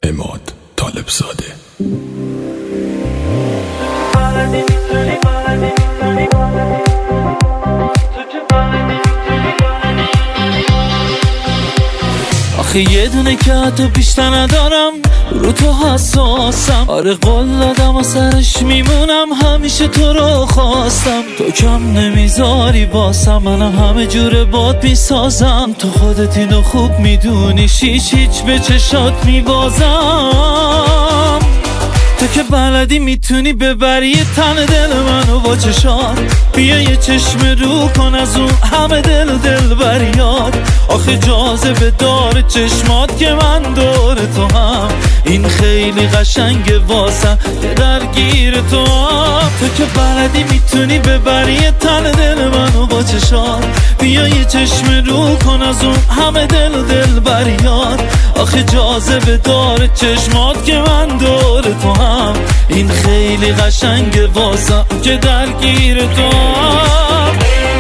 عماد طالبزاده. آخه یه دونه که حتی بیشتر ندارم، رو تو حساسم. آره قول دادم و سرش میمونم، همیشه تو رو خواستم. تو کم نمیذاری باسم، منم همه جور باد میسازم. تو خودت اینو خوب میدونی، هیچ به چشات میبازم. تو که بلدی میتونی ببری یه تن دل منو با چشات. بیا یه چشم رو کن از اون همه دل بریاد. آخه جاذبه داره چشمات که من دور تو هم. این خیلی قشنگه واسم که درگیر تو هم. تو که بلدی میتونی ببری یه تن دل منو با چشات. بیا یه چشم رو کن از اون همه دل بریاد. آخه جاذبه داره چشمات که من دور تو هم. این خیلی قشنگه واسم که درگیر تو هم.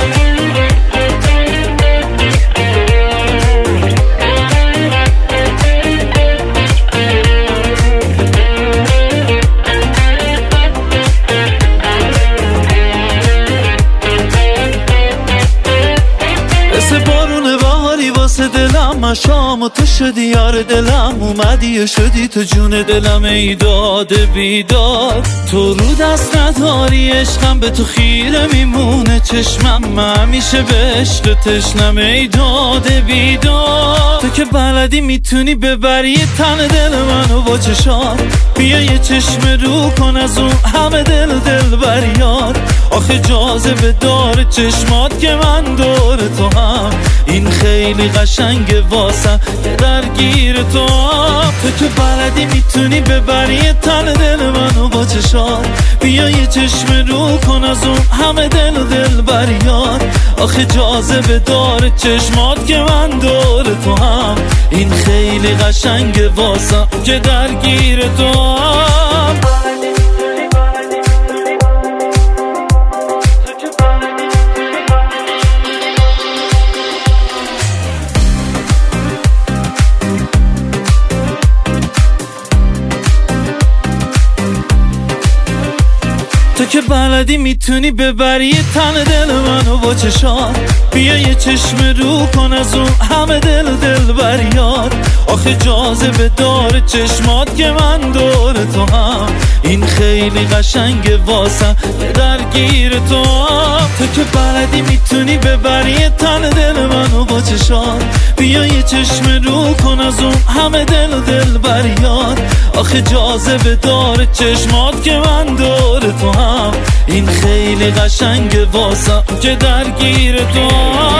واسه دلم مشام و تو شدی یار دلم. اومدی و شدی تو جون دلم، ای داد بیداد. تو رو دست نداری عشقم، به تو خیره میمونه چشمم. همیشه به عشق تشنم، ای داد بیداد. تو که بلدی میتونی ببری یه تن دل منو با چشات. بیا یه چشم رو کن از اون همه دل بریاد. آخه جاذبه داره چشمات که من دور تو هم. این خیلی قشنگه واسم که درگیر تو هم. تو که بلدی میتونی ببری یه تن دل منو با چشات. بیا یه چشم رو کن از اون همه دل بریاد. آخه جاذبه داره چشمات که من دور تو هم. این خیلی قشنگه واسم که درگیر تو هم. تو که بلدی میتونی ببری یه تن دل منو با چشات. بیا یه چشم رو کن از اون همه دل بریاد. آخه جاذبه داره چشمات که من دور تو هم. این خیلی قشنگه واسم که درگیر تو هم. تو که بلدی میتونی ببری یه تن دل منو با چشات. بیا یه چشم رو کن از اون همه دل بریاد. آخه جاذبه داره چشمات که من دور تو هم. این خیلی قشنگه واسم که درگیر تو هم.